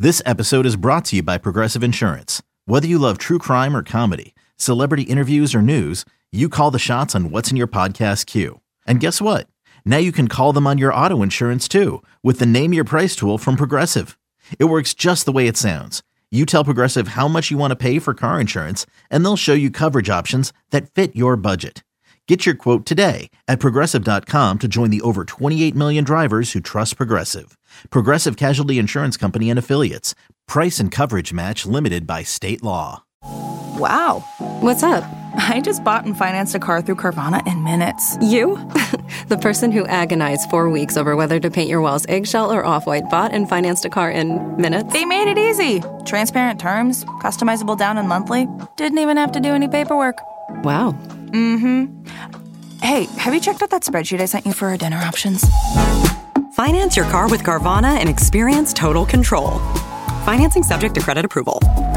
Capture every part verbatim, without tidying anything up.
This episode is brought to you by Progressive Insurance. Whether you love true crime or comedy, celebrity interviews or news, you call the shots on what's in your podcast queue. And guess what? Now you can call them on your auto insurance too with the Name Your Price tool from Progressive. It works just the way it sounds. You tell Progressive how much you want to pay for car insurance, and they'll show you coverage options that fit your budget. Get your quote today at Progressive dot com to join the over twenty-eight million drivers who trust Progressive. Progressive Casualty Insurance Company and Affiliates. Price and coverage match limited by state law. Wow. What's up? I just bought and financed a car through Carvana in minutes. You? The person who agonized four weeks over whether to paint your walls eggshell or off-white bought and financed a car in minutes? They made it easy. Transparent terms, customizable down and monthly. Didn't even have to do any paperwork. Wow. Mm-hmm. Hey, have you checked out that spreadsheet I sent you for our dinner options? Finance your car with Carvana and experience total control. Financing subject to credit approval.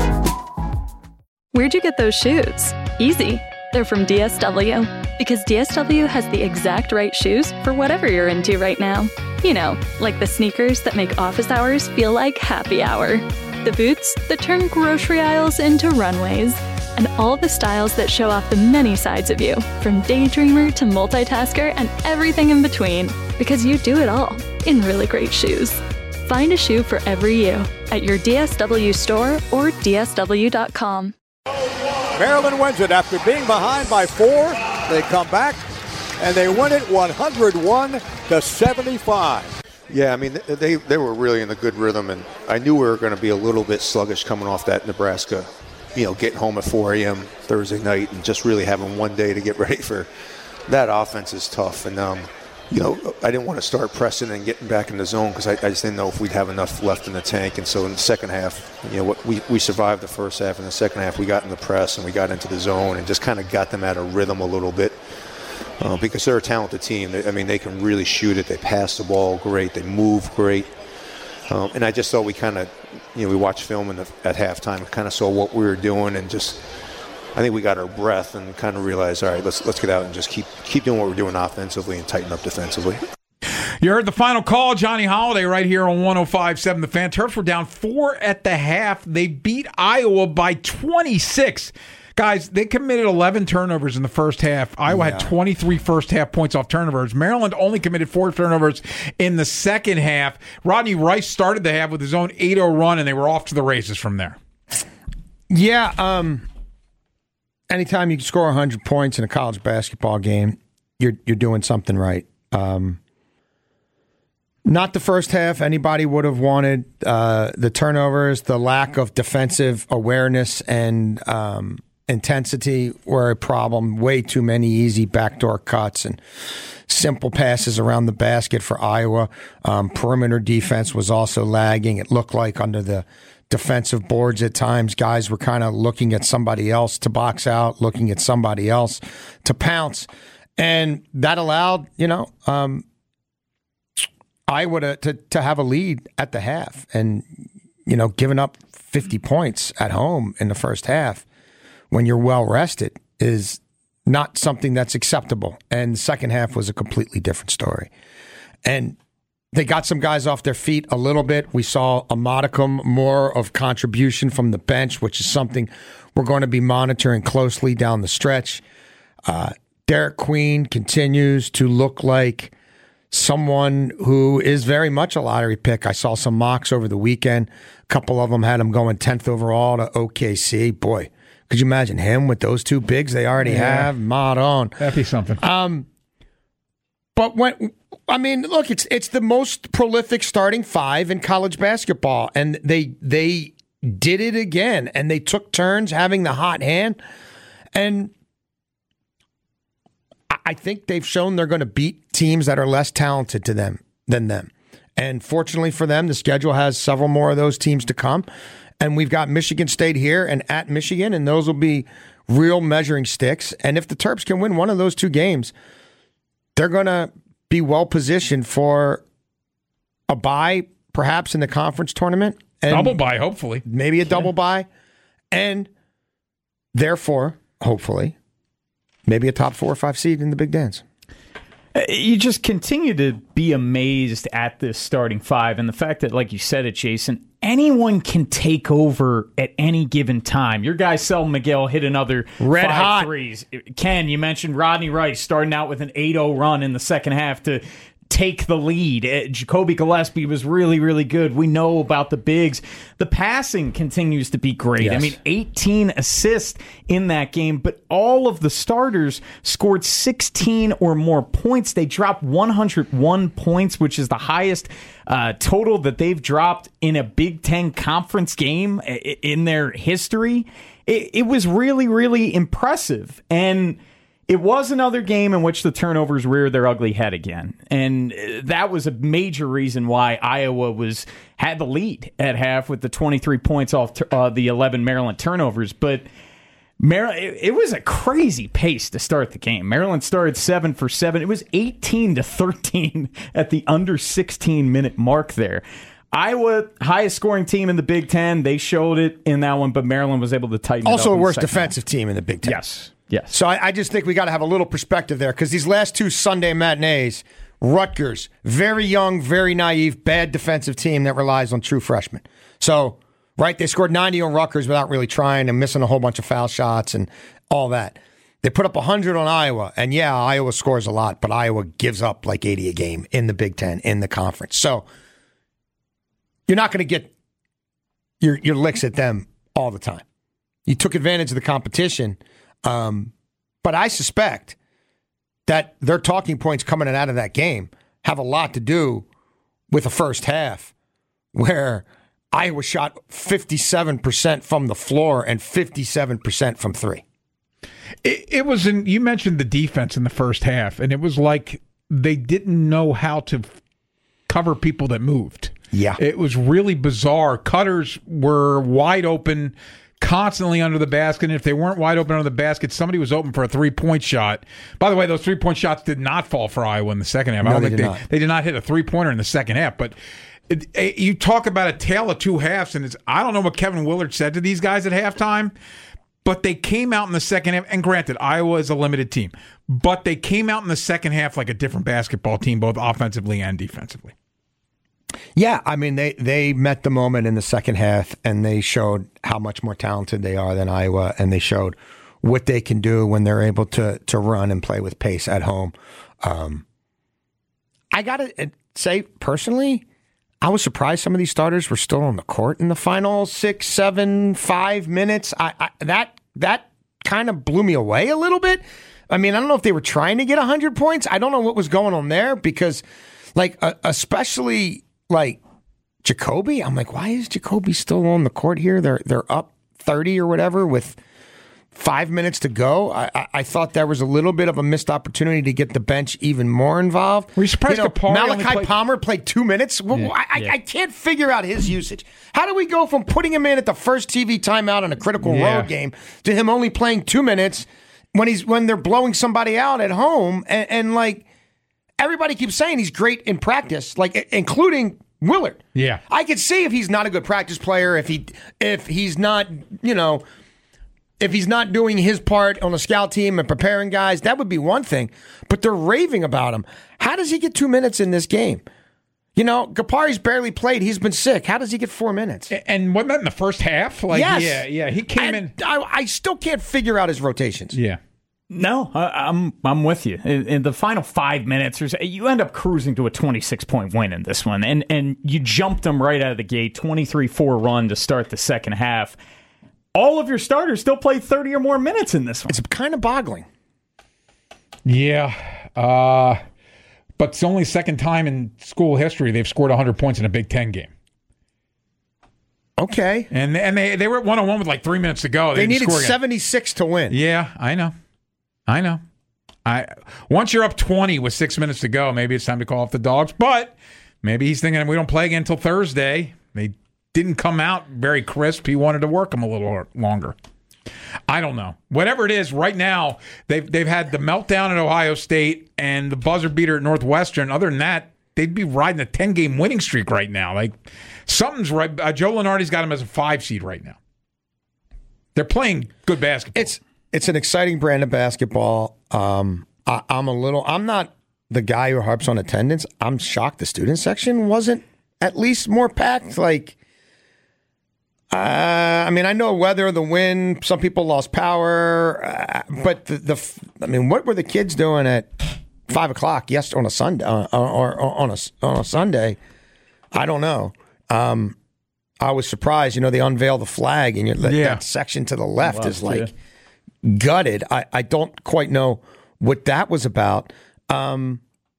Where'd you get those shoes? Easy. They're from D S W. Because D S W has the exact right shoes for whatever you're into right now. You know, like the sneakers that make office hours feel like happy hour. The boots that turn grocery aisles into runways. And all the styles that show off the many sides of you, from daydreamer to multitasker and everything in between. Because you do it all in really great shoes. Find a shoe for every you at your D S W store or D S W dot com. Maryland wins it after being behind by four. They come back and they win it one hundred one to seventy-five. Yeah, I mean, they they were really in a good rhythm, and I knew we were going to be a little bit sluggish coming off that Nebraska. You know, getting home at four a.m. Thursday night and just really having one day to get ready for that offense is tough. And, um, you know, I didn't want to start pressing and getting back in the zone because I, I just didn't know if we'd have enough left in the tank. And so in the second half, you know, we, we survived the first half. In the second half, we got in the press and we got into the zone and just kind of got them out of rhythm a little bit uh, because they're a talented team. They, I mean, they can really shoot it. They pass the ball great. They move great. Um, and I just thought we kind of, you know, we watched film in the, at halftime and kind of saw what we were doing and just, I think we got our breath and kind of realized, all right, let's let's get out and just keep keep doing what we're doing offensively and tighten up defensively. You heard the final call, Johnny Holiday, right here on one oh five point seven The Fan. Terps were down four at the half. They beat Iowa by twenty-six. Guys, they committed eleven turnovers in the first half. Iowa yeah. had twenty-three first-half points off turnovers. Maryland only committed four turnovers in the second half. Rodney Rice started the half with his own eight oh run, and they were off to the races from there. Yeah, um, anytime you can score one hundred points in a college basketball game, you're you're doing something right. Um, not the first half. Anybody would have wanted uh, the turnovers, the lack of defensive awareness, and um, intensity were a problem. Way too many easy backdoor cuts and simple passes around the basket for Iowa. Um, perimeter defense was also lagging. It looked like under the defensive boards at times, guys were kind of looking at somebody else to box out, looking at somebody else to pounce. And that allowed, you know, um, Iowa to, to, to have a lead at the half. And, you know, giving up fifty points at home in the first half when you're well rested is not something that's acceptable. And the second half was a completely different story. And they got some guys off their feet a little bit. We saw a modicum more of contribution from the bench, which is something we're going to be monitoring closely down the stretch. Uh, Derek Queen continues to look like someone who is very much a lottery pick. I saw some mocks over the weekend. A couple of them had him going tenth overall to O K C. Boy, could you imagine him with those two bigs they already yeah. have? Mod on. That'd be something. Um, but when... I mean, look, it's it's the most prolific starting five in college basketball, and they they did it again, and they took turns having the hot hand, and I think they've shown they're going to beat teams that are less talented to them than them. And fortunately for them, the schedule has several more of those teams to come, and we've got Michigan State here and at Michigan, and those will be real measuring sticks. And if the Terps can win one of those two games, they're going to be well positioned for a bye, perhaps in the conference tournament. And double bye, hopefully. Maybe a double yeah. bye. And therefore, hopefully, maybe a top four or five seed in the Big Dance. You just continue to be amazed at this starting five and the fact that, like you said it, Jason, anyone can take over at any given time. Your guy, Selton Miguel, hit another Red five hot. threes. Ken, you mentioned Rodney Rice starting out with an eight oh run in the second half to take the lead. Uh, Jacoby Gillespie was really, really good. We know about the bigs. The passing continues to be great. Yes. I mean, eighteen assists in that game, but all of the starters scored sixteen or more points. They dropped one hundred one points, which is the highest uh, total that they've dropped in a Big Ten conference game in their history. It, it was really, really impressive. And it was another game in which the turnovers reared their ugly head again. And that was a major reason why Iowa was had the lead at half with the twenty-three points off uh, the eleven Maryland turnovers. But Maryland, it, it was a crazy pace to start the game. Maryland started seven for seven. It was eighteen to thirteen at the under sixteen minute mark there. Iowa, highest scoring team in the Big Ten. They showed it in that one, but Maryland was able to tighten Also it up. Also a in worse the second defensive half. team in the Big Ten. Yes. Yes. So I, I just think we got to have a little perspective there because these last two Sunday matinees, Rutgers, very young, very naive, bad defensive team that relies on true freshmen. So, right, they scored ninety on Rutgers without really trying and missing a whole bunch of foul shots and all that. They put up one hundred on Iowa, and yeah, Iowa scores a lot, but Iowa gives up like eighty a game in the Big Ten, in the conference. So, you're not going to get your, your licks at them all the time. You took advantage of the competition. Um, but I suspect that their talking points coming out of that game have a lot to do with the first half where Iowa shot fifty-seven percent from the floor and fifty-seven percent from three. It, it was in, you mentioned the defense in the first half, and it was like they didn't know how to f- cover people that moved. Yeah. It was really bizarre. Cutters were wide open constantly under the basket, and if they weren't wide open under the basket, somebody was open for a three-point shot. By the way, those three-point shots did not fall for Iowa in the second half. No, I don't they think did they, not. they did not hit a three-pointer in the second half, but it, it, you talk about a tale of two halves, and it's I don't know what Kevin Willard said to these guys at halftime, but they came out in the second half, and granted, Iowa is a limited team, but they came out in the second half like a different basketball team, both offensively and defensively. Yeah, I mean, they, they met the moment in the second half, and they showed how much more talented they are than Iowa, and they showed what they can do when they're able to to run and play with pace at home. Um, I got to say, personally, I was surprised some of these starters were still on the court in the final six, seven, five minutes. I, I that that kind of blew me away a little bit. I mean, I don't know if they were trying to get one hundred points. I don't know what was going on there because, like, uh, especially – like Jacoby, I'm like, why is Jacoby still on the court here? They're they're up thirty or whatever with five minutes to go. I, I, I thought there was a little bit of a missed opportunity to get the bench even more involved. Were you surprised you know, Kapari only Malachi played- Palmer played two minutes? Well, Yeah, I, yeah. I, I can't figure out his usage. How do we go from putting him in at the first T V timeout in a critical Yeah. road game to him only playing two minutes when he's when they're blowing somebody out at home? And, and like everybody keeps saying he's great in practice, like including Willard. Yeah. I could see if he's not a good practice player, if he if he's not, you know, if he's not doing his part on the scout team and preparing guys, that would be one thing. But they're raving about him. How does he get two minutes in this game? You know, Kapari's barely played. He's been sick. How does he get four minutes? And wasn't that in the first half? Like, yes. Yeah, yeah. He came I, in. I, I still can't figure out his rotations. Yeah. No, I, I'm I'm with you. In, in the final five minutes, or so, you end up cruising to a twenty-six point win in this one, and and you jumped them right out of the gate, twenty-three four run to start the second half. All of your starters still played thirty or more minutes in this one. It's kind of boggling. Yeah. Uh, but it's only second time in school history they've scored one hundred points in a Big Ten game. Okay. And and they, they were at one oh one with like three minutes to go. They, They, didn't needed score again. seventy-six to win. Yeah, I know. I know. I once you're up twenty with six minutes to go, maybe it's time to call off the Dogs. But maybe he's thinking we don't play again until Thursday. They didn't come out very crisp. He wanted to work them a little longer. I don't know. Whatever it is, right now they've they've had the meltdown at Ohio State and the buzzer beater at Northwestern. Other than that, they'd be riding a ten game winning streak right now. Like something's right. Uh, Joe Lunardi's got him as a five seed right now. They're playing good basketball. It's it's an exciting brand of basketball. Um, I, I'm a little. I'm not the guy who harps on attendance. I'm shocked the student section wasn't at least more packed. Like Uh, I mean, I know weather, the wind. Some people lost power, uh, but the, the I mean, what were the kids doing at five o'clock yes on a Sunday uh, or, or on a on a Sunday? I don't know. Um, I was surprised. You know, they unveil the flag, and you're, that, yeah. that section to the left Love is like to. gutted. I, I don't quite know what that was about. Um,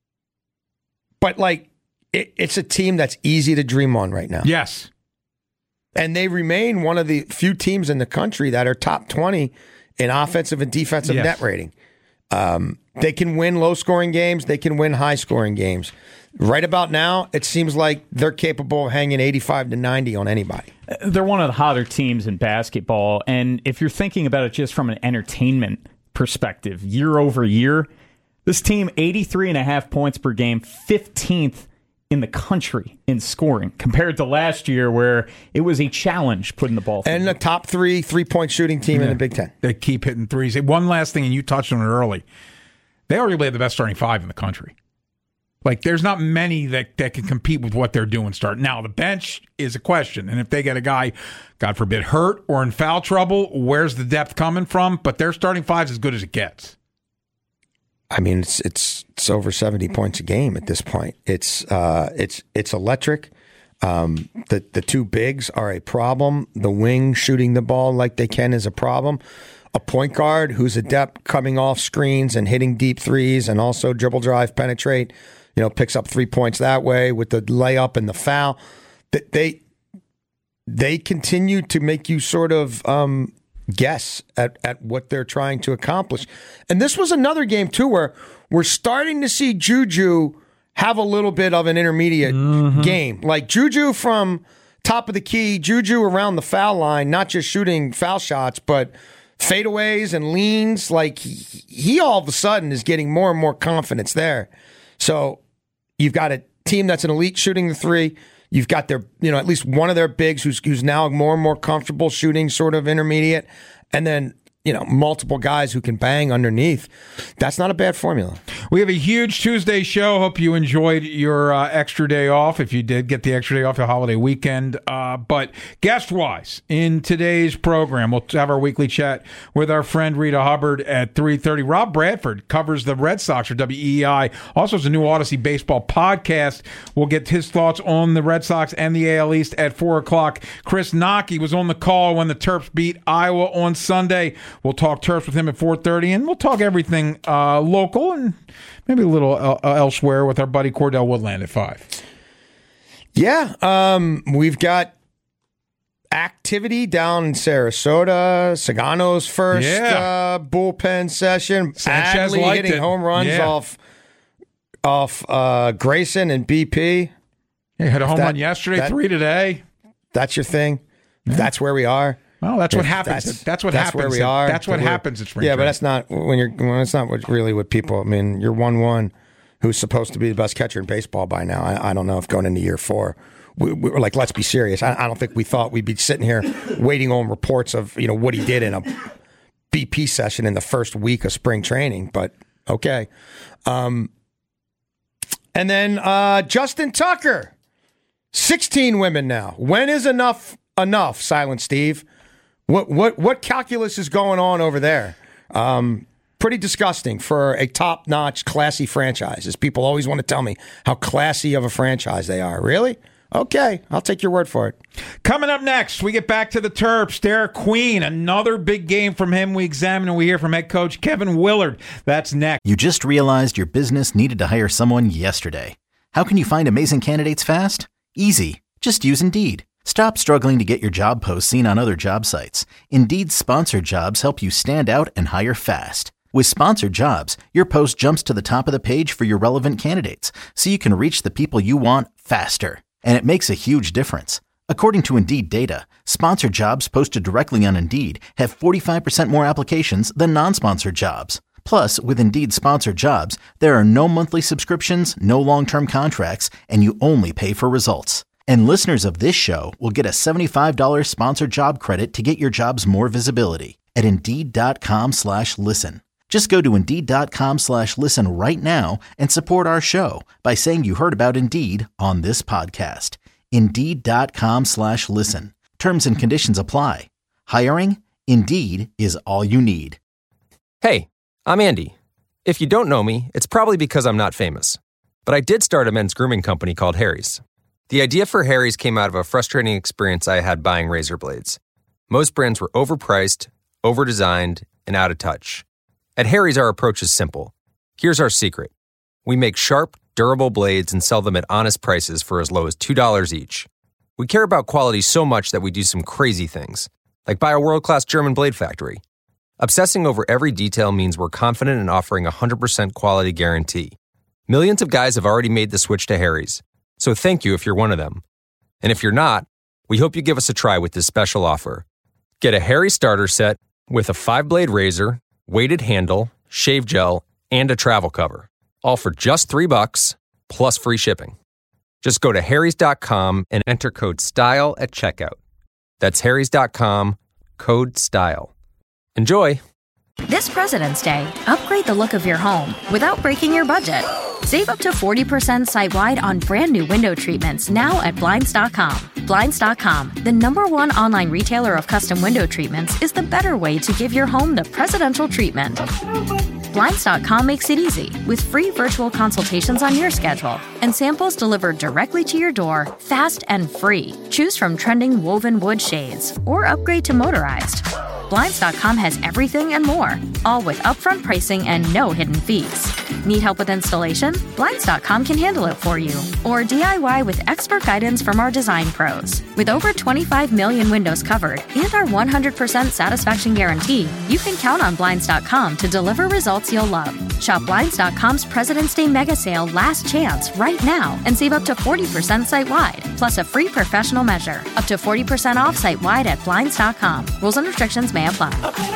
but like, it, it's a team that's easy to dream on right now. Yes. And they remain one of the few teams in the country that are top twenty in offensive and defensive yes. net rating. Um, they can win low-scoring games. They can win high-scoring games. Right about now, it seems like they're capable of hanging eighty-five to ninety on anybody. They're one of the hotter teams in basketball. And if you're thinking about it just from an entertainment perspective, year over year, this team, eighty-three and a half points per game, fifteenth in the country in scoring, compared to last year where it was a challenge putting the ball through. And the top three three-point shooting team yeah. in the Big Ten. They keep hitting threes. One last thing, and you touched on it early. They arguably have the best starting five in the country. Like, there's not many that, that can compete with what they're doing starting. Now, the bench is a question. And if they get a guy, God forbid, hurt or in foul trouble, where's the depth coming from? But their starting five's as good as it gets. I mean, it's it's it's over seventy points a game at this point. It's uh, it's it's electric. Um, the the two bigs are a problem. The wing shooting the ball like they can is a problem. A point guard who's adept coming off screens and hitting deep threes and also dribble drive penetrate. You know, picks up three points that way with the layup and the foul. That they they continue to make you sort of um, guess at, at what they're trying to accomplish. And this was another game, too, where we're starting to see Juju have a little bit of an intermediate mm-hmm. game. Like Juju from top of the key, Juju around the foul line, not just shooting foul shots, but fadeaways and leans. Like he, he all of a sudden is getting more and more confidence there. So you've got a team that's an elite shooting the three. You've got their, you know, at least one of their bigs who's who's now more and more comfortable shooting sort of intermediate. And then, you know, multiple guys who can bang underneath. That's not a bad formula. We have a huge Tuesday show. Hope you enjoyed your uh, extra day off, if you did get the extra day off the holiday weekend. Uh, but guest-wise, in today's program, we'll have our weekly chat with our friend Rita Hubbard at three thirty. Rob Bradford covers the Red Sox for W E E I. Also, has a new Odyssey baseball podcast. We'll get his thoughts on the Red Sox and the A L East at four o'clock. Chris Nockey was on the call when the Terps beat Iowa on Sunday. We'll talk Terps with him at four thirty, and we'll talk everything uh, local and maybe a little uh, elsewhere with our buddy Cordell Woodland at five. Yeah, um, we've got activity down in Sarasota. Sagano's first yeah. uh, bullpen session. Sanchez Adley liked hitting it. home runs yeah. off off uh, Grayson and B P. Yeah, had a home that, run yesterday, that, three today. That's your thing. Yeah. That's where we are. Well, that's what happens. That's, that's what that's happens. Where we are. That's what happens at spring Yeah, training. but that's not when you're. Well, that's not what, really what people. I mean, you're one one, who's supposed to be the best catcher in baseball by now. I, I don't know if going into year four, we, we were like, let's be serious. I, I don't think we thought we'd be sitting here waiting on reports of you know what he did in a B P session in the first week of spring training. But okay, um, and then uh, Justin Tucker, sixteen women now. When is enough enough? Silent Steve. What what what calculus is going on over there? Um, pretty disgusting for a top-notch, classy franchise. As people always want to tell me how classy of a franchise they are. Really? Okay, I'll take your word for it. Coming up next, we get back to the Terps. Derek Queen, another big game from him. We examine and we hear from head coach Kevin Willard. That's next. You just realized your business needed to hire someone yesterday. How can you find amazing candidates fast? Easy. Just use Indeed. Stop struggling to get your job posts seen on other job sites. Indeed's sponsored jobs help you stand out and hire fast. With sponsored jobs, your post jumps to the top of the page for your relevant candidates, so you can reach the people you want faster. And it makes a huge difference. According to Indeed data, sponsored jobs posted directly on Indeed have forty-five percent more applications than non-sponsored jobs. Plus, with Indeed sponsored jobs, there are no monthly subscriptions, no long-term contracts, and you only pay for results. And listeners of this show will get a seventy-five dollars sponsored job credit to get your jobs more visibility at Indeed.com slash listen. Just go to Indeed.com slash listen right now and support our show by saying you heard about Indeed on this podcast. Indeed.com slash listen. Terms and conditions apply. Hiring? Indeed is all you need. Hey, I'm Andy. If you don't know me, it's probably because I'm not famous. But I did start a men's grooming company called Harry's. The idea for Harry's came out of a frustrating experience I had buying razor blades. Most brands were overpriced, overdesigned, and out of touch. At Harry's, our approach is simple. Here's our secret. We make sharp, durable blades and sell them at honest prices for as low as two dollars each. We care about quality so much that we do some crazy things, like buy a world-class German blade factory. Obsessing over every detail means we're confident in offering a one hundred percent quality guarantee. Millions of guys have already made the switch to Harry's, so thank you if you're one of them. And if you're not, we hope you give us a try with this special offer. Get a Harry's starter set with a five-blade razor, weighted handle, shave gel, and a travel cover, all for just three bucks, plus free shipping. Just go to harrys dot com and enter code STYLE at checkout. That's harrys dot com, code STYLE. Enjoy! This President's Day, upgrade the look of your home without breaking your budget. Save up to forty percent site-wide on brand new window treatments now at Blinds dot com. Blinds dot com, the number one online retailer of custom window treatments, is the better way to give your home the presidential treatment. Blinds dot com makes it easy with free virtual consultations on your schedule and samples delivered directly to your door, fast and free. Choose from trending woven wood shades or upgrade to motorized. Blinds dot com has everything and more, all with upfront pricing and no hidden fees. Need help with installation? Blinds dot com can handle it for you. Or D I Y with expert guidance from our design pros. With over twenty-five million windows covered and our one hundred percent satisfaction guarantee, you can count on Blinds dot com to deliver results you'll love. Shop Blinds dot com's President's Day Mega Sale Last Chance right now and save up to forty percent site-wide, plus a free professional measure. Up to forty percent off site-wide at Blinds dot com. Rules and restrictions may apply.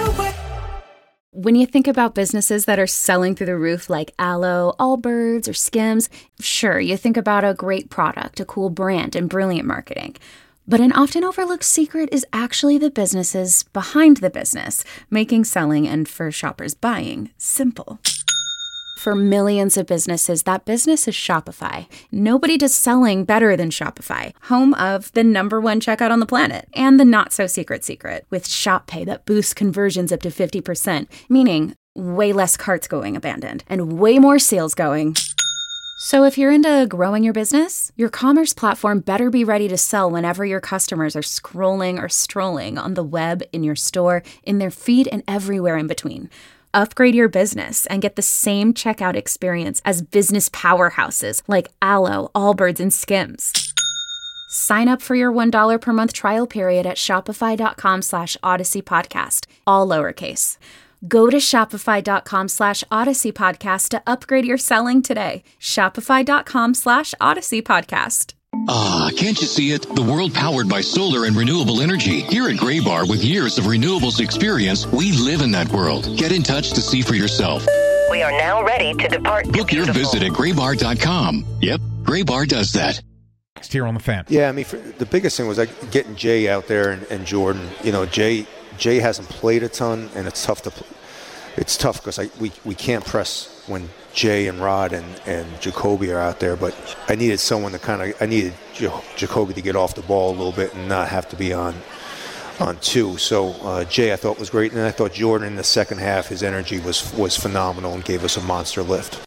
When you think about businesses that are selling through the roof like Aloe, Allbirds, or Skims, sure, you think about a great product, a cool brand, and brilliant marketing. But an often overlooked secret is actually the businesses behind the business, making selling and, for shoppers, buying simple. For millions of businesses, that business is Shopify. Nobody does selling better than Shopify, home of the number one checkout on the planet, and the not-so-secret secret, with Shop Pay that boosts conversions up to fifty percent, meaning way less carts going abandoned, and way more sales going. So if you're into growing your business, your commerce platform better be ready to sell whenever your customers are scrolling or strolling on the web, in your store, in their feed, and everywhere in between. Upgrade your business and get the same checkout experience as business powerhouses like Aloe, Allbirds, and Skims. Sign up for your one dollar per month trial period at shopify.com slash Odyssey Podcast, all lowercase. Go to shopify.com slash Odyssey Podcast to upgrade your selling today. Shopify.com slash Odyssey Podcast. Ah, can't you see it? The world powered by solar and renewable energy. Here at Graybar, with years of renewables experience, we live in that world. Get in touch to see for yourself. We are now ready to depart. Book your visit at graybar dot com. Yep, Graybar does that. Next here on the Fan. Yeah, I mean, for, the biggest thing was like getting Jay out there and, and Jordan. You know, Jay Jay hasn't played a ton, and it's tough to play. It's tough because we, we can't press when Jay and Rod and, and Jacoby are out there, but I needed someone to kind of, I needed J- Jacoby to get off the ball a little bit and not have to be on on two. So uh, Jay I thought was great, and I thought Jordan in the second half, his energy was was phenomenal and gave us a monster lift.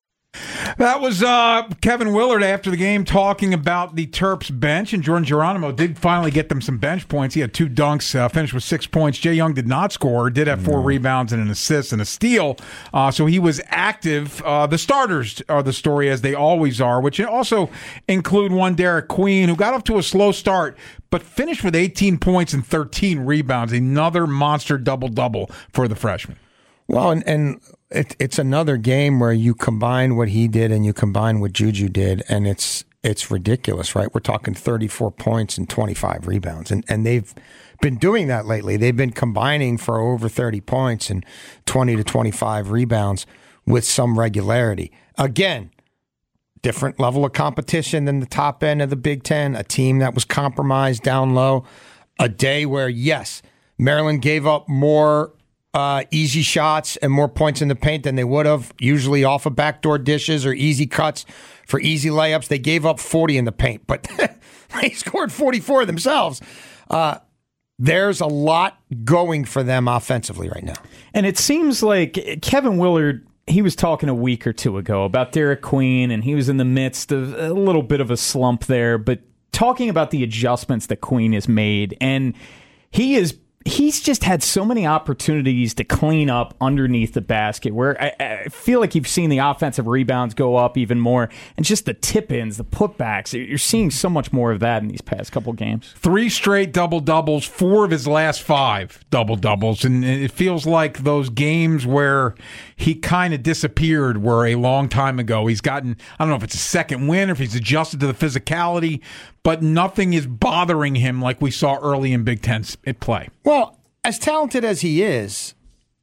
That was uh, Kevin Willard after the game talking about the Terps bench, and Jordan Geronimo did finally get them some bench points. He had two dunks, uh, finished with six points. Jay Young did not score, did have four no. rebounds and an assist and a steal, uh, so he was active. Uh, the starters are the story, as they always are, which also include one Derek Queen, who got off to a slow start, but finished with eighteen points and thirteen rebounds, another monster double-double for the freshman. Well, and, and it, it's another game where you combine what he did and you combine what Juju did, and it's it's ridiculous, right? We're talking thirty-four points and twenty-five rebounds, and, and they've been doing that lately. They've been combining for over thirty points and twenty to twenty-five rebounds with some regularity. Again, different level of competition than the top end of the Big Ten, a team that was compromised down low, a day where, yes, Maryland gave up more Uh, easy shots and more points in the paint than they would have, usually off of backdoor dishes or easy cuts for easy layups. They gave up forty in the paint, but they scored forty-four themselves. Uh, there's a lot going for them offensively right now. And it seems like Kevin Willard, he was talking a week or two ago about Derek Queen, and he was in the midst of a little bit of a slump there, but talking about the adjustments that Queen has made, and he is he's just had so many opportunities to clean up underneath the basket where I, I feel like you've seen the offensive rebounds go up even more, and just the tip-ins, the putbacks. You're seeing so much more of that in these past couple games. Three straight double-doubles, four of his last five double-doubles, and it feels like those games where he kind of disappeared were a long time ago. He's gotten, I don't know if it's a second win or if he's adjusted to the physicality, but nothing is bothering him like we saw early in Big Ten play. Well, as talented as he is,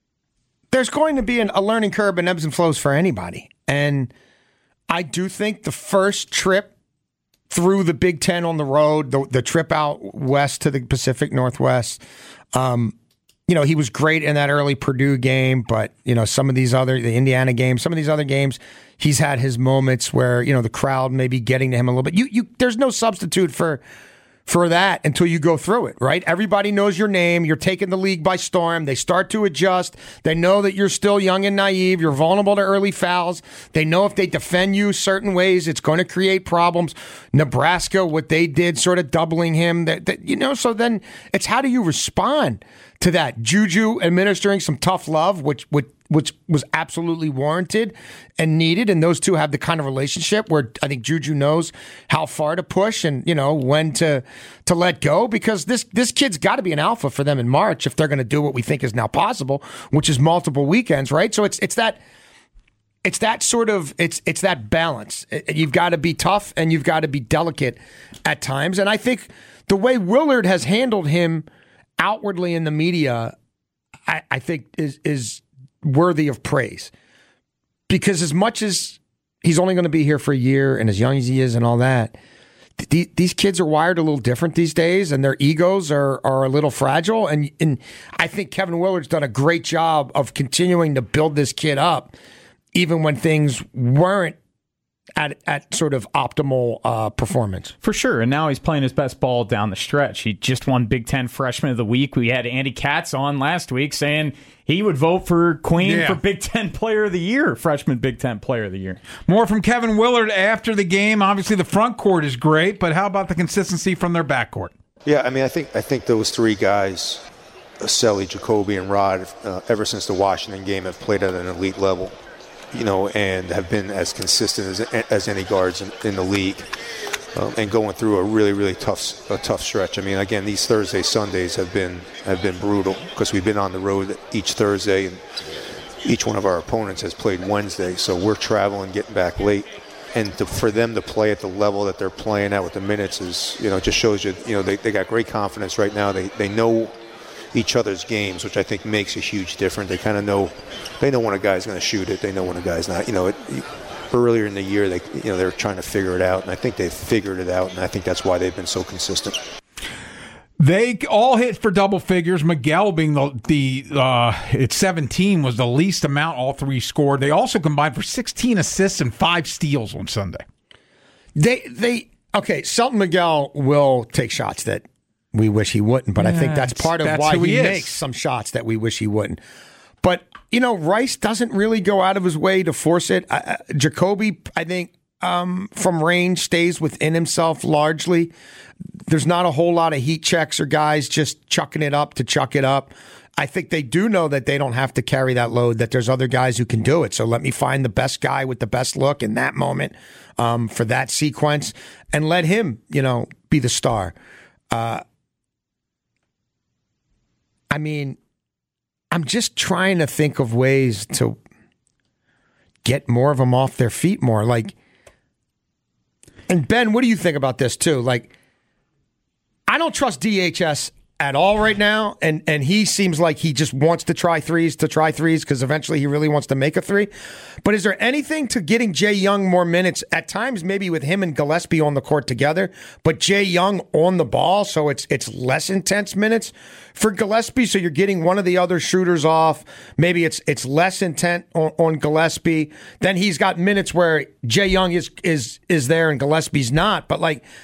there's going to be an, a learning curve and ebbs and flows for anybody. And I do think the first trip through the Big Ten on the road, the, the trip out west to the Pacific Northwest, um, you know, he was great in that early Purdue game, but, you know, some of these other, the Indiana games, some of these other games, he's had his moments where, you know, the crowd may be getting to him a little bit. You, you, there's no substitute for for that until you go through it, right? Everybody knows your name. You're taking the league by storm. They start to adjust. They know that you're still young and naive. You're vulnerable to early fouls. They know if they defend you certain ways, it's going to create problems. Nebraska, what they did, sort of doubling him, that, that you know, so then it's how do you respond to that? Juju administering some tough love, which which which was absolutely warranted and needed, and those two have the kind of relationship where I think Juju knows how far to push and, you know, when to to let go, because this this kid's got to be an alpha for them in March if they're going to do what we think is now possible, which is multiple weekends, right? So it's it's that it's that sort of it's it's that balance. You've got to be tough and you've got to be delicate at times, and I think the way Willard has handled him outwardly in the media, I, I think is is worthy of praise, because as much as he's only going to be here for a year and as young as he is and all that, th- these kids are wired a little different these days, and their egos are are a little fragile. And, and I think Kevin Willard's done a great job of continuing to build this kid up, even when things weren't at at sort of optimal uh, performance. For sure, and now he's playing his best ball down the stretch. He just won Big Ten Freshman of the Week. We had Andy Katz on last week saying he would vote for Queen yeah. for Big Ten Player of the Year, Freshman Big Ten Player of the Year. More from Kevin Willard after the game. Obviously, the front court is great, but how about the consistency from their backcourt? Yeah, I mean, I think I think those three guys, Selly, Jacoby, and Rod, uh, ever since the Washington game, have played at an elite level, you know, and have been as consistent as as any guards in, in the league, um, and going through a really, really tough, a tough stretch. I mean, again, these Thursday, Sundays have been have been brutal because we've been on the road each Thursday, and each one of our opponents has played Wednesday, so we're traveling, getting back late, and to, for them to play at the level that they're playing at with the minutes is, you know, just shows you, you know, they they got great confidence right now. They they know each other's games, which I think makes a huge difference. They kind of know, they know when a guy's going to shoot it. They know when a guy's not. You know, it, earlier in the year, they you know they were trying to figure it out, and I think they've figured it out, and I think that's why they've been so consistent. They all hit for double figures. Miguel being the the uh, at seventeen was the least amount all three scored. They also combined for sixteen assists and five steals on Sunday. They they okay. Selton Miguel will take shots that we wish he wouldn't, but yeah, I think that's part of that's why he, he makes some shots that we wish he wouldn't. But, you know, Rice doesn't really go out of his way to force it. Uh, Jacoby, I think, um, from range stays within himself largely. There's not a whole lot of heat checks or guys just chucking it up to chuck it up. I think they do know that they don't have to carry that load, that there's other guys who can do it. So let me find the best guy with the best look in that moment um, for that sequence and let him, you know, be the star. Uh, I mean, I'm just trying to think of ways to get more of them off their feet more. Like, and Ben, what do you think about this too? Like, I don't trust D H S at all right now, and and he seems like he just wants to try threes to try threes because eventually he really wants to make a three. But is there anything to getting Jay Young more minutes at times, maybe with him and Gillespie on the court together, but Jay Young on the ball, so it's it's less intense minutes for Gillespie, so you're getting one of the other shooters off. Maybe it's it's less intent on, on Gillespie. Then he's got minutes where Jay Young is is is there and Gillespie's not. But like,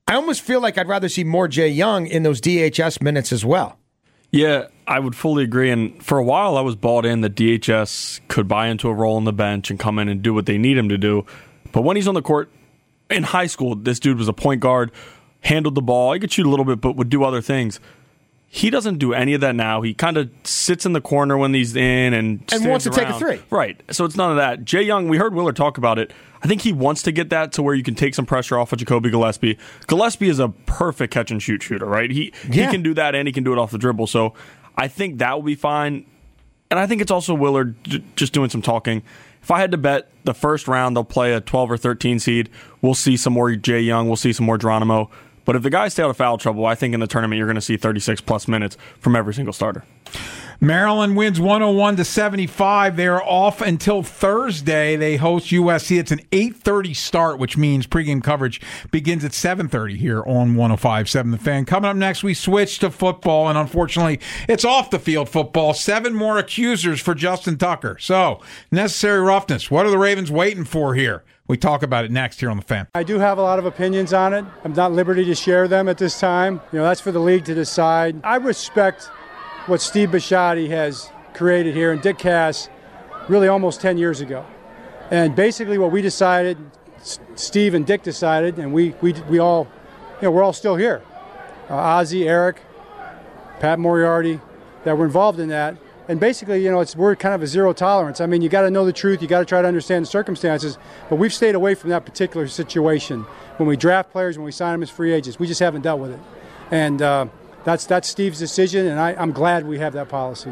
I almost feel like I'd rather see more Jay Young in those D H S minutes as well. Yeah, I would fully agree. And for a while, I was bought in that D H S could buy into a role on the bench and come in and do what they need him to do. But when he's on the court, in high school, this dude was a point guard, handled the ball. He could shoot a little bit, but would do other things. He doesn't do any of that now. He kind of sits in the corner when he's in and and wants to around. take a three. Right. So it's none of that. Jay Young, we heard Willard talk about it. I think he wants to get that to where you can take some pressure off of Jacoby Gillespie. Gillespie is a perfect catch and shoot shooter, right? He Yeah. he can do that and he can do it off the dribble. So I think that will be fine. And I think it's also Willard j- just doing some talking. If I had to bet the first round they'll play a twelve or thirteen seed, we'll see some more Jay Young, we'll see some more Geronimo. But if the guys stay out of foul trouble, I think in the tournament you're going to see thirty-six plus minutes from every single starter. Maryland wins one oh one to seventy-five. They're off until Thursday. They host U S C. It's an eight thirty start, which means pregame coverage begins at seven thirty here on one oh five point seven The Fan. Coming up next, we switch to football, and unfortunately, it's off the field football. Seven more accusers for Justin Tucker. So, necessary roughness. What are the Ravens waiting for here? We talk about it next here on The Fan. I do have a lot of opinions on it. I'm not at liberty to share them at this time. You know, that's for the league to decide. I respect what Steve Bisciotti has created here and Dick Cass really almost ten years ago. And basically what we decided, Steve and Dick decided, and we we we all, you know, we're all still here. Uh, Ozzie, Eric, Pat Moriarty, that were involved in that. And basically, you know, it's we're kind of a zero tolerance. I mean, you got to know the truth. You got to try to understand the circumstances. But we've stayed away from that particular situation. When we draft players, when we sign them as free agents, we just haven't dealt with it. And uh, that's that's Steve's decision, and I, I'm glad we have that policy.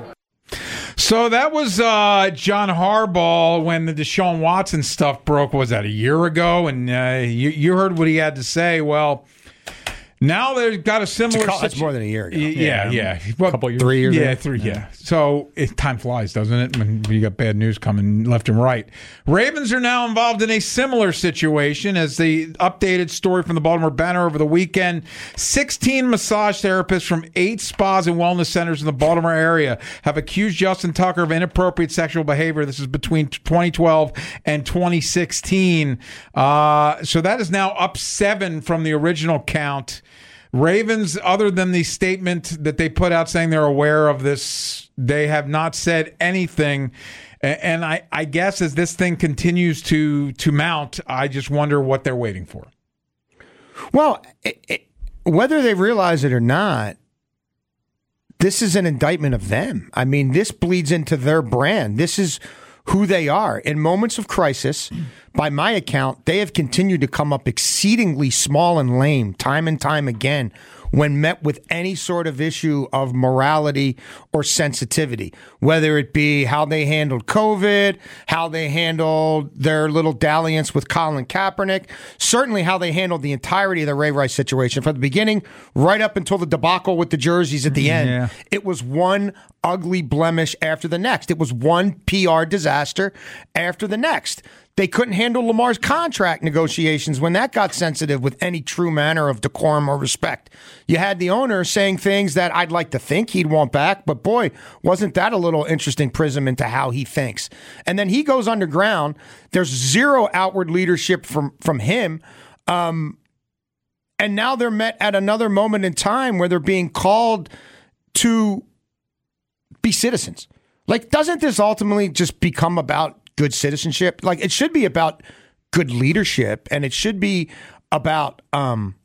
So that was uh, John Harbaugh when the Deshaun Watson stuff broke. Was that a year ago? And uh, you, you heard what he had to say. Well, now they've got a similar. That's situ- more than a year ago. Yeah, yeah, yeah. Well, a couple years. Three years. Yeah, ago. three. Yeah. yeah. So it, time flies, doesn't it? When you got bad news coming left and right. Ravens are now involved in a similar situation as the updated story from the Baltimore Banner over the weekend. Sixteen massage therapists from eight spas and wellness centers in the Baltimore area have accused Justin Tucker of inappropriate sexual behavior. This is between twenty twelve and twenty sixteen. Uh, so that is now up seven from the original count. Ravens, other than the statement that they put out saying they're aware of this, they have not said anything. And I, I guess as this thing continues to to mount, I just wonder what they're waiting for. Well, it, it, whether they realize it or not, this is an indictment of them. I mean, this bleeds into their brand. This is who they are. In moments of crisis, by my account, they have continued to come up exceedingly small and lame time and time again when met with any sort of issue of morality or sensitivity, whether it be how they handled COVID, how they handled their little dalliance with Colin Kaepernick, certainly how they handled the entirety of the Ray Rice situation from the beginning right up until the debacle with the jerseys at the end. Yeah. It was one ugly blemish after the next. It was one P R disaster after the next. They couldn't handle Lamar's contract negotiations when that got sensitive with any true manner of decorum or respect. You had the owner saying things that I'd like to think he'd want back, but boy, wasn't that a little interesting prism into how he thinks. And then he goes underground. There's zero outward leadership from, from him. Um, and now they're met at another moment in time where they're being called to be citizens. Like, doesn't this ultimately just become about good citizenship? Like, it should be about good leadership, and it should be about, um,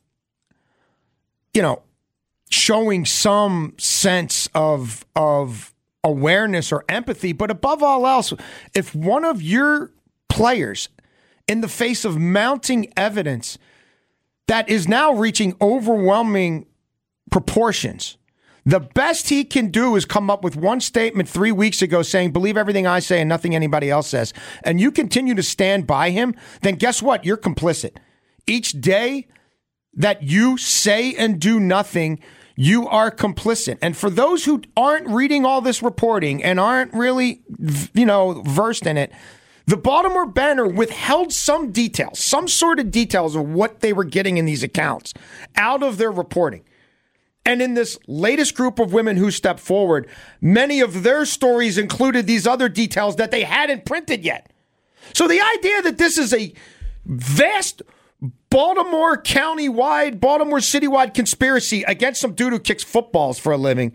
you know, showing some sense of of awareness or empathy. But above all else, if one of your players, in the face of mounting evidence that is now reaching overwhelming proportions, the best he can do is come up with one statement three weeks ago saying, believe everything I say and nothing anybody else says, and you continue to stand by him, then guess what? You're complicit. Each day that you say and do nothing, you are complicit. And for those who aren't reading all this reporting and aren't really, you know, versed in it, the Baltimore Banner withheld some details, some sort of details of what they were getting in these accounts out of their reporting. And in this latest group of women who stepped forward, many of their stories included these other details that they hadn't printed yet. So the idea that this is a vast Baltimore county-wide, Baltimore city-wide conspiracy against some dude who kicks footballs for a living.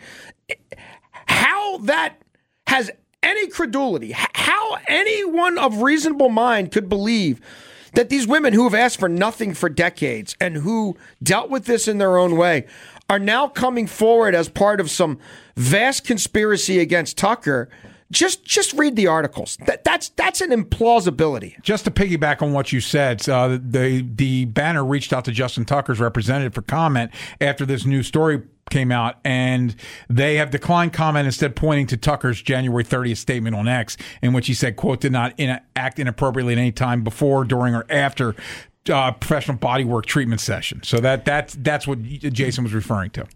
How that has any credulity, how anyone of reasonable mind could believe that these women who have asked for nothing for decades and who dealt with this in their own way are now coming forward as part of some vast conspiracy against Tucker. Just just read the articles. That, that's that's an implausibility. Just to piggyback on what you said, uh, the the Banner reached out to Justin Tucker's representative for comment after this new story came out, and they have declined comment, instead pointing to Tucker's January thirtieth statement on X, in which he said, quote, did not in- act inappropriately at any time before, during, or after uh, professional bodywork treatment session. So that that's that's what Jason was referring to.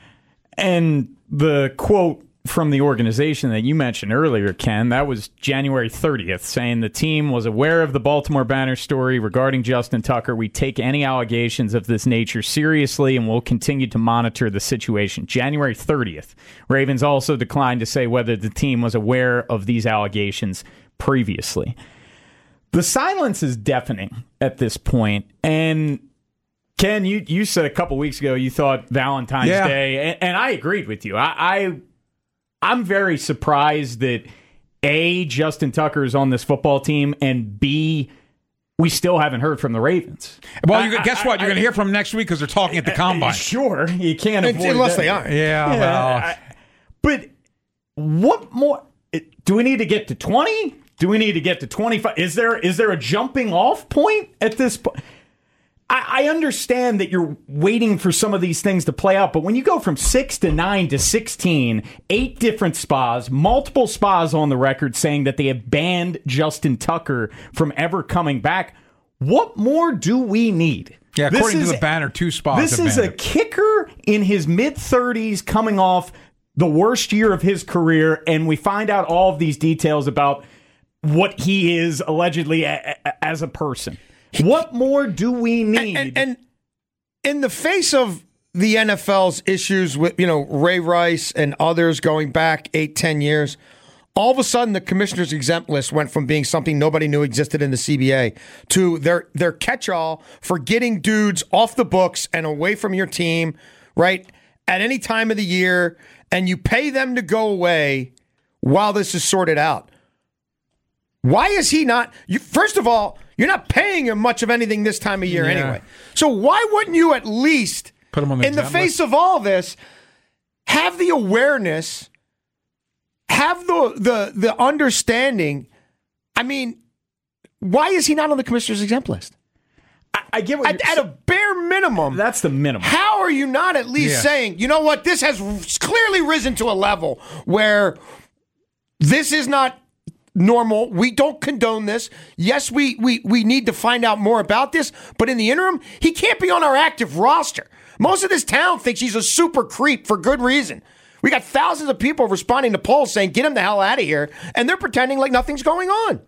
And the quote from the organization that you mentioned earlier, Ken, that was January thirtieth, saying the team was aware of the Baltimore Banner story regarding Justin Tucker. We take any allegations of this nature seriously and will continue to monitor the situation. January thirtieth. Ravens also declined to say whether the team was aware of these allegations previously. The silence is deafening at this point, and Ken, you, you said a couple weeks ago you thought Valentine's yeah. Day, and, and I agreed with you. I, I I'm very surprised that A, Justin Tucker is on this football team, and B, we still haven't heard from the Ravens. Well, you, I, guess I, what? You're going to hear from them next week because they're talking at the Combine. Sure, you can't avoid Unless that. they are. Yeah, yeah well. I, but what more? Do we need to get to twenty? Do we need to get to twenty-five? Is there is there a jumping off point at this point? I understand that you're waiting for some of these things to play out, but when you go from six to nine to sixteen, eight different spas, multiple spas on the record saying that they have banned Justin Tucker from ever coming back, what more do we need? Yeah, according This to is- the Banner, two spots. This have is banned a him. kicker in his mid-thirties coming off the worst year of his career, and we find out all of these details about what he is allegedly a- a- as a person. What more do we need? And, and, and in the face of the N F L's issues with, you know, Ray Rice and others going back eight, ten years, all of a sudden the commissioner's exempt list went from being something nobody knew existed in the C B A to their their catch-all for getting dudes off the books and away from your team, right, at any time of the year, and you pay them to go away while this is sorted out. Why is he not? You, first of all, you're not paying him much of anything this time of year Yeah. anyway. So why wouldn't you at least, Put him on the in the exempt face list? of all this, have the awareness, have the the the understanding? I mean, why is he not on the commissioner's exempt list? I, I get what At, you're at a bare minimum, That's the minimum. how are you not at least Yeah. saying, you know what, this has clearly risen to a level where this is not normal. We don't condone this. Yes, we, we, we need to find out more about this, but in the interim, he can't be on our active roster. Most of this town thinks he's a super creep for good reason. We got thousands of people responding to polls saying, get him the hell out of here, and they're pretending like nothing's going on.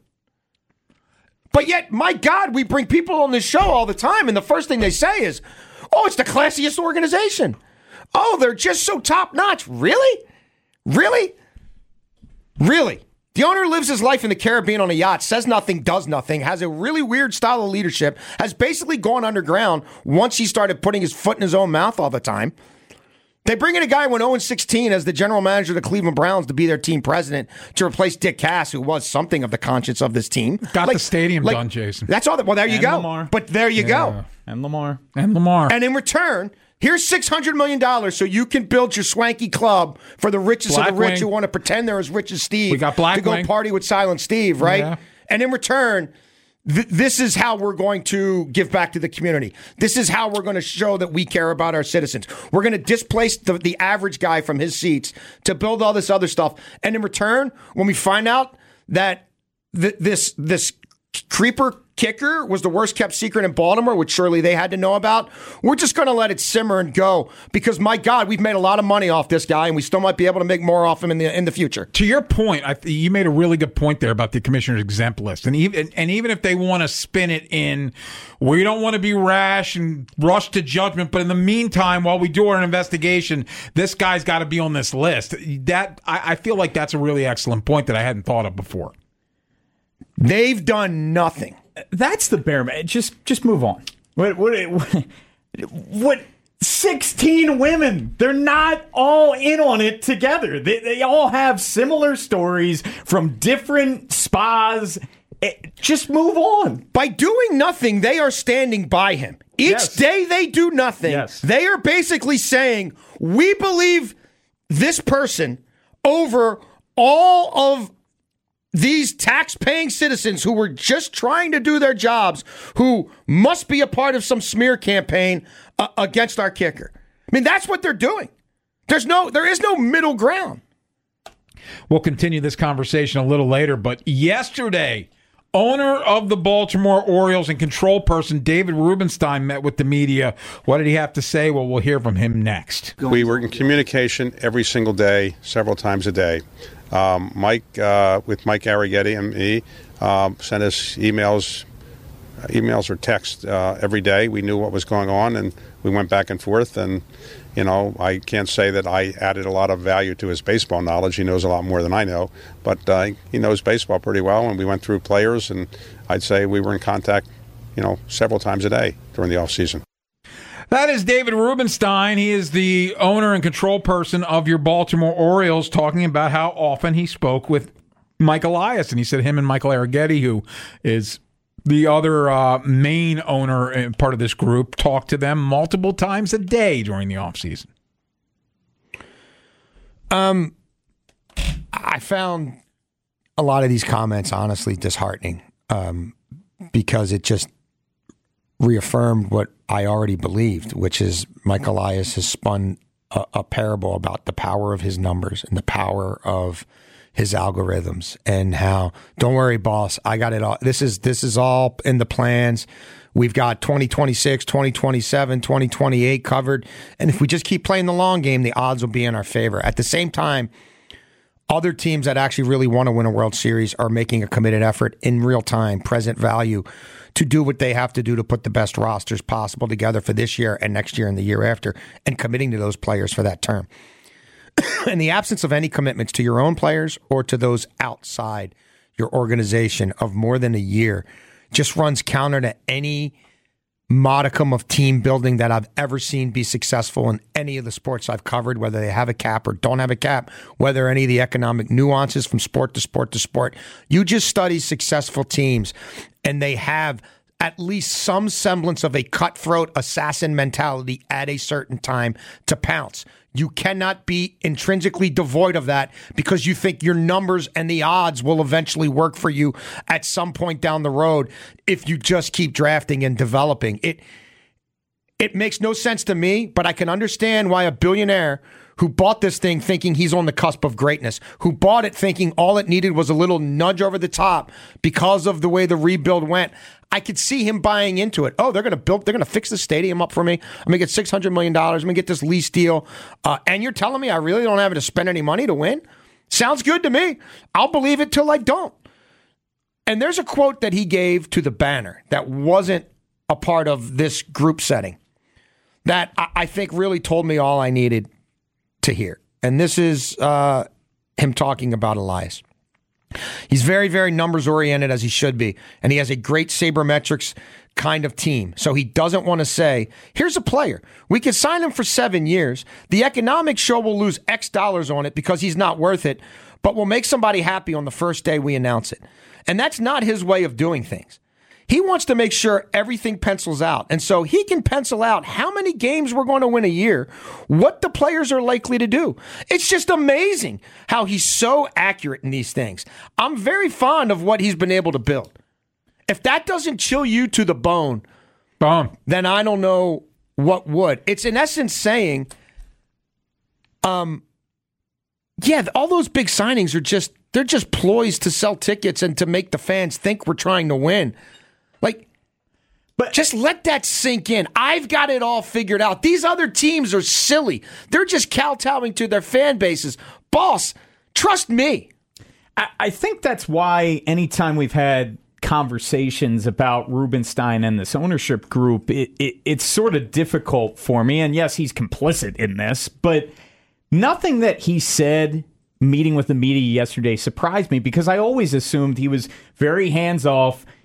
But yet, my God, we bring people on this show all the time, and the first thing they say is, oh, it's the classiest organization. Oh, they're just so top-notch. Really? Really? Really? The owner lives his life in the Caribbean on a yacht, says nothing, does nothing, has a really weird style of leadership, has basically gone underground once he started putting his foot in his own mouth all the time. They bring in a guy who went oh and sixteen as the general manager of the Cleveland Browns to be their team president to replace Dick Cass, who was something of the conscience of this team. Got Like- the stadium like, done, Jason. That's all that. Well, there you And go. Lamar. But there you Yeah. go. And Lamar. And Lamar. And in return, here's six hundred million dollars so you can build your swanky club for the richest of the rich Blackwing. who want to pretend they're as rich as Steve. We got to go Blackwing. party with Silent Steve, right? Yeah. And in return, th- this is how we're going to give back to the community. This is how we're going to show that we care about our citizens. We're going to displace the, the average guy from his seats to build all this other stuff. And in return, when we find out that th- this this creeper kicker was the worst kept secret in Baltimore, which surely they had to know about, we're just going to let it simmer and go because, my God, we've made a lot of money off this guy, and we still might be able to make more off him in the in the future. To your point, I th- you made a really good point there about the commissioner's exempt list, and even and even if they want to spin it in, we don't want to be rash and rush to judgment, but in the meantime, while we do our investigation, this guy's got to be on this list. That I, I feel like that's a really excellent point that I hadn't thought of before. They've done nothing. That's the bare. Just just move on. What? What? What? what sixteen women. They're not all in on it together. They, they all have similar stories from different spas. It, just move on. By doing nothing, they are standing by him. Each Yes. day they do nothing. Yes. They are basically saying, we believe this person over all of these tax-paying citizens who were just trying to do their jobs, who must be a part of some smear campaign uh, against our kicker. I mean, that's what they're doing. There's no, there is no middle ground. We'll continue this conversation a little later, but yesterday, owner of the Baltimore Orioles and control person David Rubenstein met with the media. What did he have to say? Well, we'll hear from him next. We were in communication every single day, several times a day. Um, Mike, uh, with Mike Arrighetti and me, um, sent us emails, uh, emails or text uh, every day. We knew what was going on, and we went back and forth. And you know, I can't say that I added a lot of value to his baseball knowledge. He knows a lot more than I know, but uh, he knows baseball pretty well. And we went through players, and I'd say we were in contact, you know, several times a day during the off season. That is David Rubenstein. He is the owner and control person of your Baltimore Orioles, talking about how often he spoke with Mike Elias. And he said him and Michael Arrighetti, who is the other uh, main owner and part of this group, talked to them multiple times a day during the offseason. Um, I found a lot of these comments honestly disheartening um, because it just reaffirmed what I already believed, which is Mike Elias has spun a, a parable about the power of his numbers and the power of his algorithms, and how, don't worry, boss, I got it all. This is this is all in the plans. We've got twenty twenty-six, twenty twenty-seven, twenty twenty-eight covered. And if we just keep playing the long game, the odds will be in our favor. At the same time, other teams that actually really want to win a World Series are making a committed effort in real time, present value, to do what they have to do to put the best rosters possible together for this year and next year and the year after, and committing to those players for that term. In the absence of any commitments to your own players or to those outside your organization of more than a year, just runs counter to any modicum of team building that I've ever seen be successful in any of the sports I've covered, whether they have a cap or don't have a cap, whether any of the economic nuances from sport to sport to sport. You just study successful teams, and they have at least some semblance of a cutthroat assassin mentality at a certain time to pounce. You cannot be intrinsically devoid of that because you think your numbers and the odds will eventually work for you at some point down the road if you just keep drafting and developing. It it makes no sense to me, but I can understand why a billionaire who bought this thing thinking he's on the cusp of greatness, who bought it thinking all it needed was a little nudge over the top because of the way the rebuild went, I could see him buying into it. Oh, they're going to build, they're going to fix the stadium up for me. I'm going to get six hundred million dollars. I'm going to get this lease deal. Uh, and you're telling me I really don't have to spend any money to win? Sounds good to me. I'll believe it till I don't. And there's a quote that he gave to the Banner that wasn't a part of this group setting that I, I think really told me all I needed to hear. And this is uh, him talking about Elias. He's very, very numbers oriented, as he should be. And he has a great sabermetrics kind of team. So he doesn't want to say, here's a player. We could sign him for seven years. The economics show we'll lose X dollars on it because he's not worth it, but we'll make somebody happy on the first day we announce it. And that's not his way of doing things. He wants to make sure everything pencils out. And so he can pencil out how many games we're going to win a year, what the players are likely to do. It's just amazing how he's so accurate in these things. I'm very fond of what he's been able to build. If that doesn't chill you to the bone, Boom. then I don't know what would. It's in essence saying, um, yeah, all those big signings are just, they're just ploys to sell tickets and to make the fans think we're trying to win. Like, but just let that sink in. I've got it all figured out. These other teams are silly. They're just kowtowing to their fan bases. Boss, trust me. I, I think that's why anytime we've had conversations about Rubenstein and this ownership group, it, it, it's sort of difficult for me. And yes, he's complicit in this, but nothing that he said meeting with the media yesterday surprised me because I always assumed he was very hands-off.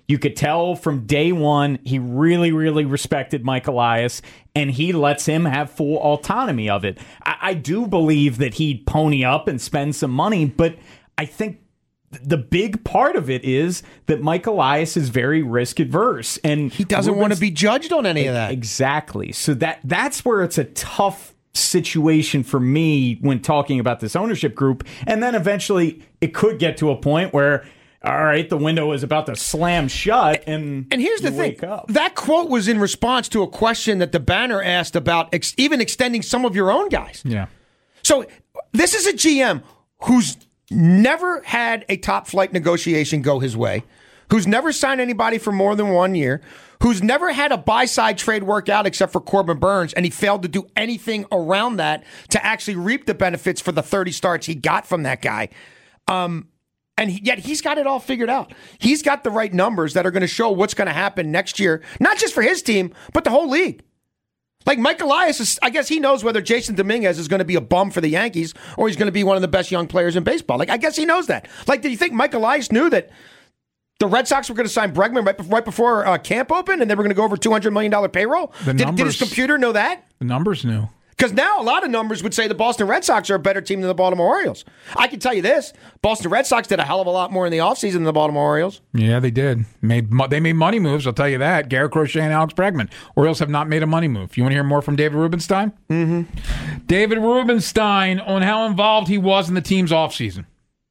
You could tell from day one he really, really respected Mike Elias, and he lets him have full autonomy of it. I, I do believe that he'd pony up and spend some money, but I think the big part of it is that Mike Elias is very risk adverse, and he doesn't want to be judged on any of that. Exactly. So that that's where it's a tough situation for me when talking about this ownership group. And then eventually it could get to a point where, all right, the window is about to slam shut, and and here's the you thing: wake up. that quote was in response to a question that the Banner asked about ex- even extending some of your own guys. Yeah. So this is a G M who's never had a top flight negotiation go his way, who's never signed anybody for more than one year, who's never had a buy-side trade work out except for Corbin Burns, and he failed to do anything around that to actually reap the benefits for the thirty starts he got from that guy. Um, and he, yet he's got it all figured out. He's got the right numbers that are going to show what's going to happen next year, not just for his team, but the whole league. Like Mike Elias, is, I guess he knows whether Jason Dominguez is going to be a bum for the Yankees or he's going to be one of the best young players in baseball. Like, I guess he knows that. Like, do you think Mike Elias knew that the Red Sox were going to sign Bregman right, right before uh, camp opened and they were going to go over two hundred million dollars payroll? The did, numbers, did his computer know that? The numbers knew. Because now a lot of numbers would say the Boston Red Sox are a better team than the Baltimore Orioles. I can tell you this, Boston Red Sox did a hell of a lot more in the offseason than the Baltimore Orioles. Yeah, they did. Made They made money moves, I'll tell you that. Garrett Crochet and Alex Bregman. Orioles have not made a money move. You want to hear more from David Rubenstein? Mm-hmm. David Rubenstein on how involved he was in the team's offseason.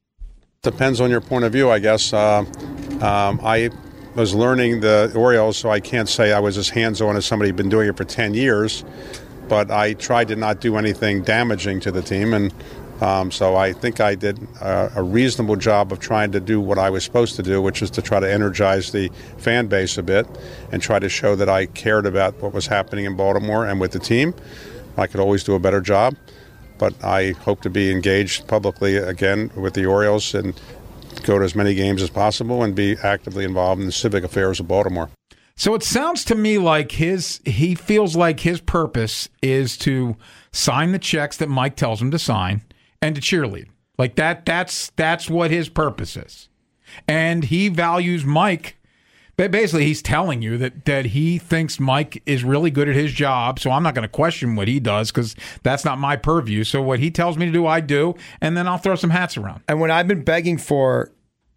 Depends on your point of view, I guess. Uh, um, I was learning the Orioles, so I can't say I was as hands-on as somebody who'd been doing it for ten years. But I tried to not do anything damaging to the team, and um, so I think I did a, a reasonable job of trying to do what I was supposed to do, which is to try to energize the fan base a bit and try to show that I cared about what was happening in Baltimore and with the team. I could always do a better job, but I hope to be engaged publicly again with the Orioles and go to as many games as possible and be actively involved in the civic affairs of Baltimore. So it sounds to me like his he feels like his purpose is to sign the checks that Mike tells him to sign and to cheerlead. Like that that's that's what his purpose is. And he values Mike. But basically he's telling you that that he thinks Mike is really good at his job, so I'm not going to question what he does cuz that's not my purview. So what he tells me to do, I do, and then I'll throw some hats around. And what I've been begging for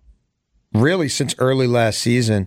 really since early last season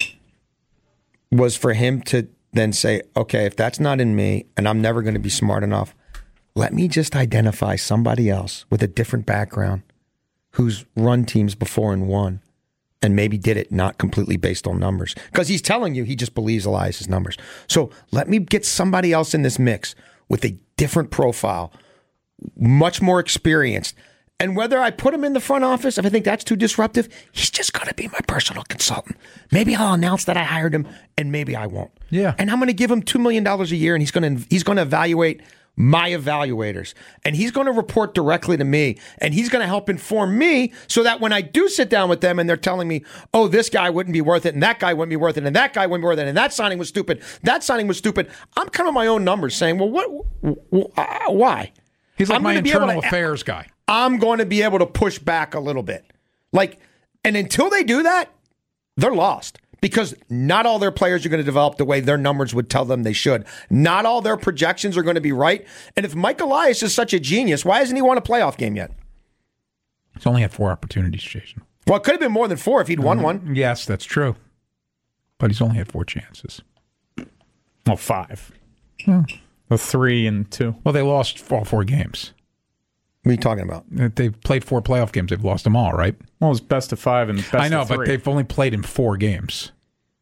was for him to then say, okay, if that's not in me and I'm never going to be smart enough, let me just identify somebody else with a different background who's run teams before and won and maybe did it not completely based on numbers. Because he's telling you he just believes Elias' numbers. So let me get somebody else in this mix with a different profile, much more experienced. And whether I put him in the front office, if I think that's too disruptive, he's just going to be my personal consultant. Maybe I'll announce that I hired him, and maybe I won't. Yeah. And I'm going to give him two million dollars a year, and he's going to he's going to evaluate my evaluators. And he's going to report directly to me, and he's going to help inform me so that when I do sit down with them and they're telling me, oh, this guy wouldn't be worth it, and that guy wouldn't be worth it, and that guy wouldn't be worth it, and that signing was stupid, that signing was stupid, I'm coming with my own numbers saying, well, what? Uh, why? He's like I'm my gonna be able internal to- affairs guy. I'm going to be able to push back a little bit. Like, and until they do that, they're lost because not all their players are going to develop the way their numbers would tell them they should. Not all their projections are going to be right. And if Mike Elias is such a genius, why hasn't he won a playoff game yet? He's only had four opportunities, Jason. Well, it could have been more than four if he'd won Mhm. one. Yes, that's true. But he's only had four chances. Well, five. Hmm. A three and two. Well, they lost all four games. What are you talking about? They've played four playoff games. They've lost them all, right? Well, it was best of five and best I know, of but three. they've only played in four games.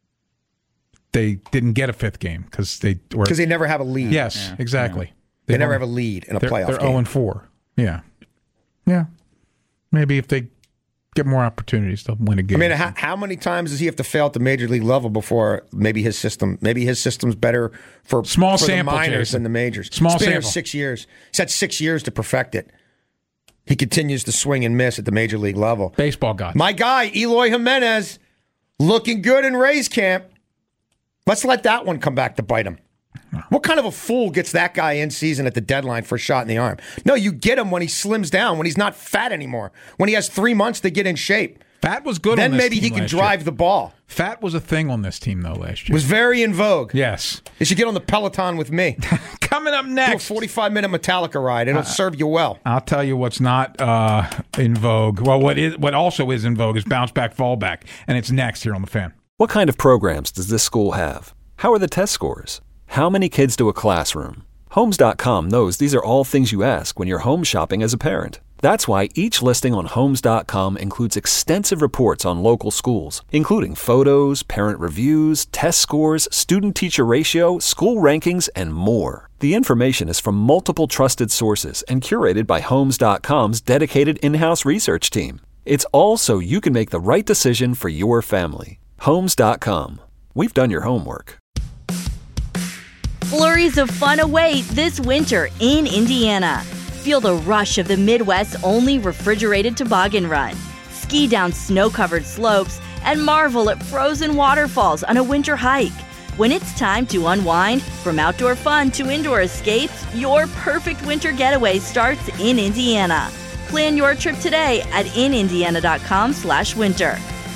They didn't get a fifth game because they were Because they never have a lead. Yes, Yeah. exactly. They They've never only- have a lead in a they're, playoff They're game. zero and four. Yeah, yeah. Maybe if they get more opportunities, they'll win a I game. mean, how, how many times does he have to fail at the major league level before maybe his system, maybe his system's better for Small for sample, the minors Jason. than the majors? Small it's been here sample. six years. He's had six years to perfect it. He continues to swing and miss at the major league level. Baseball guy. My guy, Eloy Jimenez, looking good in Rays camp. Let's let that one come back to bite him. What kind of a fool gets that guy in season at the deadline for a shot in the arm? No, you get him when he slims down, when he's not fat anymore, when he has three months to get in shape, Fat was good Then on this maybe team he can last drive year. the ball. Fat was a thing on this team, though, last year. Was very in vogue. Yes. You should get on the Peloton with me. Coming up next. Do a forty-five minute Metallica ride. It'll Uh, serve you well. I'll tell you what's not uh, in vogue. Well, what is what also is in vogue is bounce back, fall back, and it's next here on the Fan. What kind of programs does this school have? How are the test scores? How many kids do a classroom? Homes dot com knows these are all things you ask when you're home shopping as a parent. That's why each listing on Homes dot com includes extensive reports on local schools, including photos, parent reviews, test scores, student-teacher ratio, school rankings, and more. The information is from multiple trusted sources and curated by Homes dot com's dedicated in-house research team. It's all so you can make the right decision for your family. Homes dot com. We've done your homework. Flurries of fun await this winter in Indiana. Feel the rush of the Midwest's only refrigerated toboggan run. Ski down snow-covered slopes and marvel at frozen waterfalls on a winter hike. When it's time to unwind, from outdoor fun to indoor escapes, your perfect winter getaway starts in Indiana. Plan your trip today at in indiana dot com slash winter.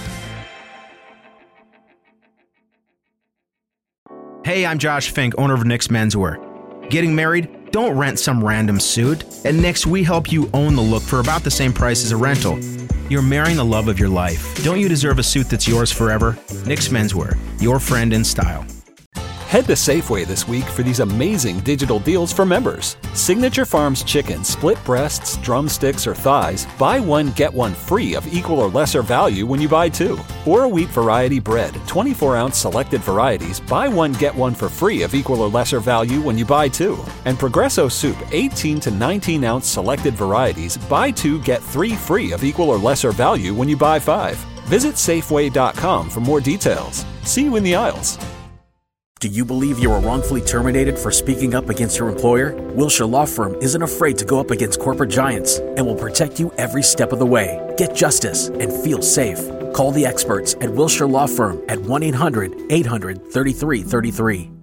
Hey, I'm Josh Fink, owner of Nick's Menswear. Getting married? Don't rent some random suit. At Nick's, we help you own the look for about the same price as a rental. You're marrying the love of your life. Don't you deserve a suit that's yours forever? Nick's Menswear, your friend in style. Head to Safeway this week for these amazing digital deals for members. Signature Farms chicken, split breasts, drumsticks, or thighs, buy one, get one free of equal or lesser value when you buy two. Or a wheat variety bread, twenty-four ounce selected varieties, buy one, get one for free of equal or lesser value when you buy two. And Progresso soup, eighteen to nineteen ounce selected varieties, buy two, get three free of equal or lesser value when you buy five. Visit Safeway dot com for more details. See you in the aisles. Do you believe you were wrongfully terminated for speaking up against your employer? Wilshire Law Firm isn't afraid to go up against corporate giants and will protect you every step of the way. Get justice and feel safe. Call the experts at Wilshire Law Firm at one eight hundred eight hundred thirty-three thirty-three.